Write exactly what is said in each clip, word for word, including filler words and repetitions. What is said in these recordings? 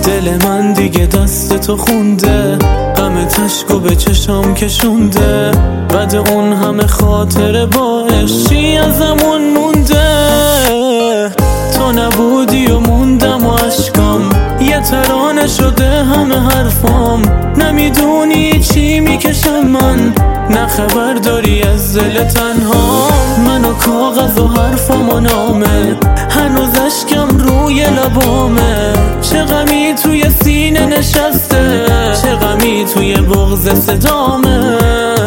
دل من دیگه دست تو خونده، غم تشکو به چشام کشونده، بعد اون همه خاطره با عشقی ازمون مونده. تو نبودی و موندم و عشقام یه ترانه شده همه حرفام. نمیدونی چی میکشم من، نه خبر داری از دل تنها. من و کاغذ و حرفام و نامه، هنوز اشکم روی لبامه. چه غمی توی سینه نشسته، چه غمی توی بغض صدامه.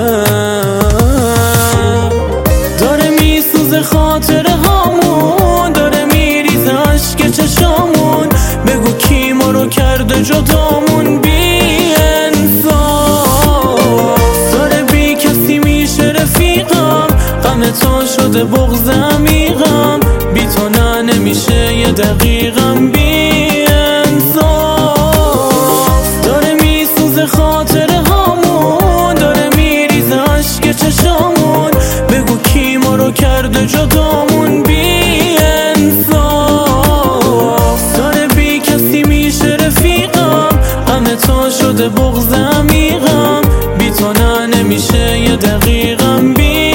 داره میسوزه خاطره هامون، داره میریزه عشق چشامون. بگو کی ما رو کرده جدامون، بی انصاف. داره بی کسی میشه رفیقم، غم تو شده بغض عمیقم. بی تو نه نمیشه یه دقیقم، بی انصاف. داره میسوزه خاطره هامون، داره میریزه عشق چشامون. بگو کی ما رو کرده جدامون، بی انصاف. داره بی کسی میشه رفیقم، غم تو شده بغض عمیقم. بی تو نه نمیشه یه دقیقم، بی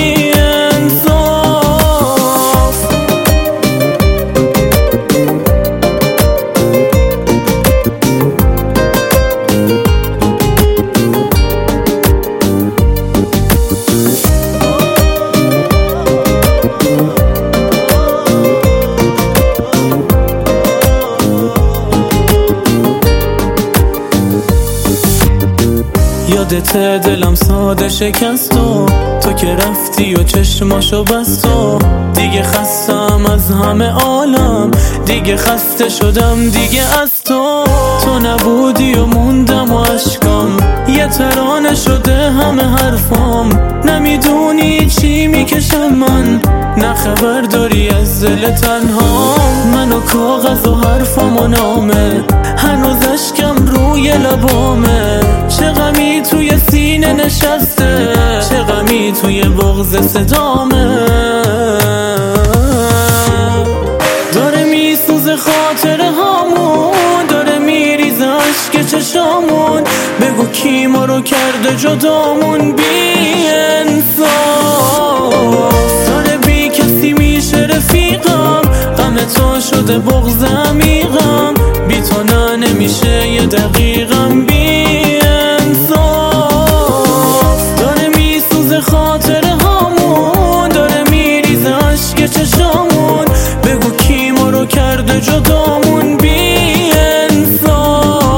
یادت دلم ساده شکست و تو که رفتی و چشماشو بست و دیگه خستم از همه عالم، دیگه خسته شدم دیگه از تو. تو نبودی و موندم و عشقام یه ترانه شده همه حرفام. نمیدونی چی میکشم من، نه خبر داری از دل تنها. من و کاغذ و حرفام و نامه، هنوز اشکم روی لبامه. چه غمی توی سینه نشسته، چه غمی توی بغض صدامه. داره میسوزه خاطره هامون، داره میریزه عشق چشامون. بگو کی ما رو کرده جدامون، بی انصاف. داره بی کسی میشه رفیقم، غم تو شده بغض عمیقم. بی تو نه نمیشه یه دقیقم، بی انصاف. داره میسوزه خاطره هامون، داره میریزه عشق چشامون. بگو کی ما رو کرده جدامون، بی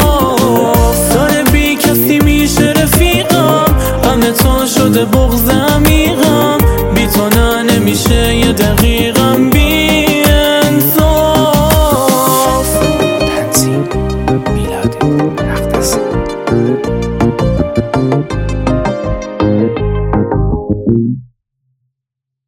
انصاف. داره بی کسی میشه رفیقم، غم تو شده بغض